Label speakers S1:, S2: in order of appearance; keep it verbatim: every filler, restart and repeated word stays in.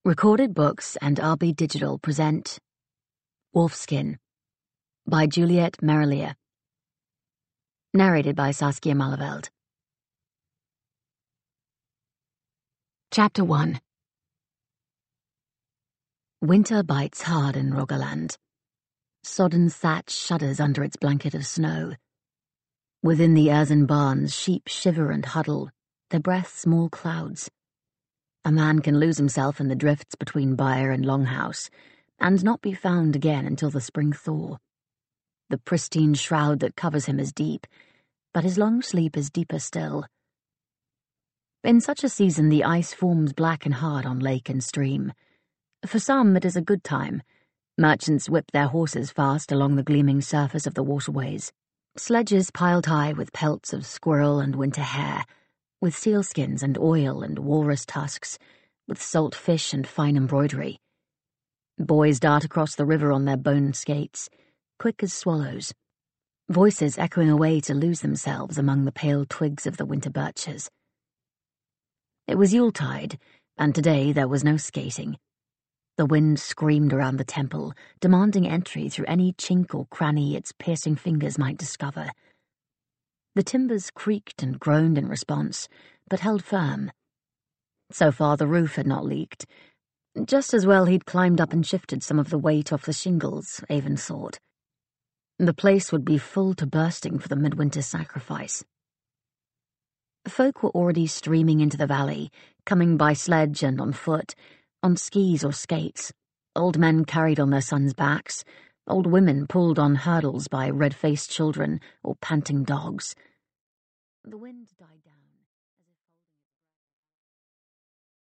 S1: Recorded Books and R B Digital present Wolfskin by Juliet Merelier. Narrated by Saskia Malaveld. Chapter one. Winter bites hard in Rogaland. Sodden thatch shudders under its blanket of snow. Within the earthen barns, sheep shiver and huddle, their breath small clouds. A man can lose himself in the drifts between byre and longhouse, and not be found again until the spring thaw. The pristine shroud that covers him is deep, but his long sleep is deeper still. In such a season the ice forms black and hard on lake and stream. For some it is a good time. Merchants whip their horses fast along the gleaming surface of the waterways. Sledges piled high with pelts of squirrel and winter hare, with sealskins and oil and walrus tusks, with salt fish and fine embroidery. Boys dart across the river on their bone skates, quick as swallows, voices echoing away to lose themselves among the pale twigs of the winter birches. It was Yuletide, and today there was no skating. The wind screamed around the temple, demanding entry through any chink or cranny its piercing fingers might discover. The timbers creaked and groaned in response, but held firm. So far the roof had not leaked. Just as well he'd climbed up and shifted some of the weight off the shingles, Avon thought. The place would be full to bursting for the midwinter sacrifice. Folk were already streaming into the valley, coming by sledge and on foot, on skis or skates. Old men carried on their sons' backs, old women pulled on hurdles by red-faced children or panting dogs. The wind died down.